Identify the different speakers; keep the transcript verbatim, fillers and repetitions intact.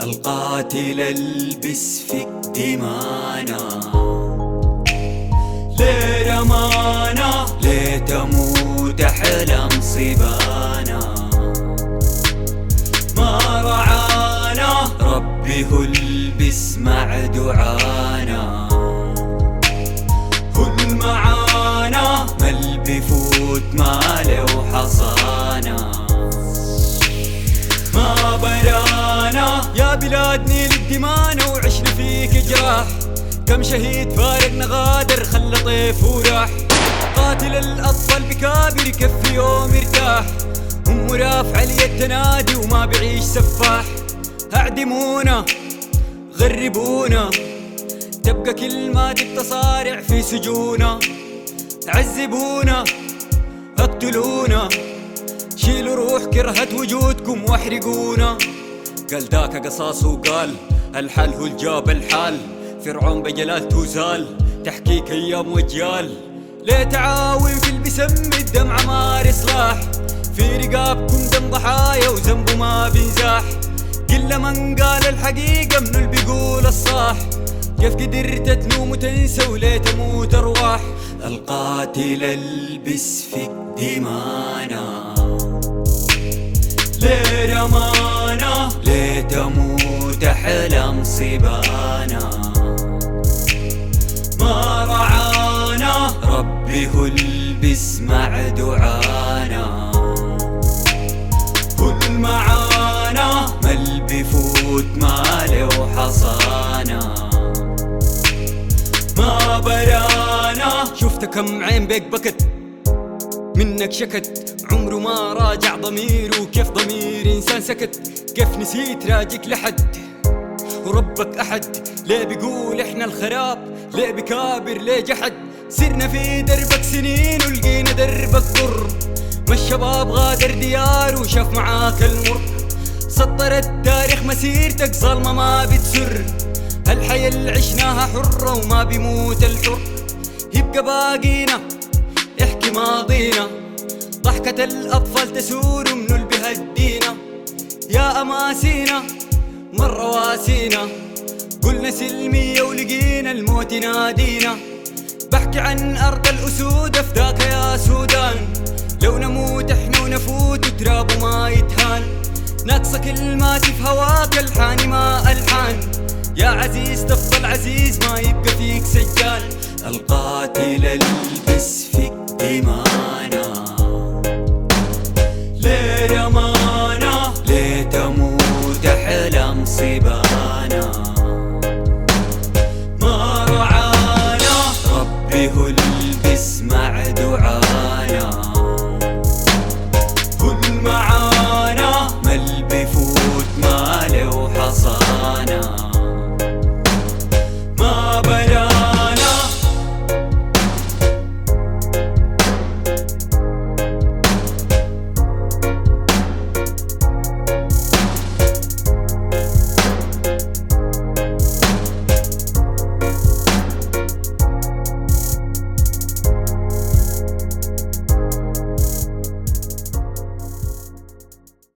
Speaker 1: القاتل البس فيك دمانا، ليه رمانا ليه تموت أحلام صبانا، ما رعانا ربي هو اللي بيسمع دعانا، كل معانا مال بيفوت ماله وحصانا، ما برانا يا بلاد نيل الدمانا وعشنا فيك جراح، كم شهيد فارقنا غادر خلى طيف وراح، قاتل الأطفال بكابر يكفي يوم يرتاح، أم رافعة لي التنادي وما بعيش سفاح، اعدمونا غربونا تبقى كلمات التصارع في سجونا، عذبونا اقتلونا شيلوا روح كرهة وجودكم واحرقونا. قال ذاك قصاص وقال الحل هو الجاب الحال، فرعون بجلالته زال تحقيق ايام وجيال، ليه تعاون في اللي بيسمي الدم عمار اصلاح، في رقابكم دم ضحايا وذنبه ما بينزاح، كل من قال الحقيقة منو اللي بيقول الصح، كيف قدرت تنوم وتنسى وليه تموت ارواح. القاتل البس فيك دمانا، ليه رمانا ليه تموت أحلام صبانا، ما رعانا ربي هو اللي بيسمع دعانا، كل معانا مال بيفوت ماله وحصانا، ما برانا. شفت كم عين بيك بكت منك شكت، عمره ما راجع ضميره، كيف ضمير إنسان سكت، كيف نسيت راجك لحد وربك أحد، ليه بيقول إحنا الخراب ليه بكابر ليه جحد، سرنا في دربك سنين ولقينا دربك ضر، ما الشباب غادر ديار وشاف معاك المر، سطر التاريخ مسيرتك ظلمة ما بتسر، الحياة اللي عشناها حرة وما بيموت الحر، يبقى باقينا احكي ماضينا، ضحكة الأطفال تسور منو اللي بيهدينا، يا أماسينا مرة واسينا، قلنا سلمية ولقينا الموت ينادينا، بحكي عن أرض الأسود أفداك يا سودان، لو نموت احنا ونفوت وتراب وما يتهان، ناقصة كلمات في هواك الحاني ما ألحان، يا عزيز تفضل عزيز ما يبقى فيك سجال. القاتل البس فيك دمانا،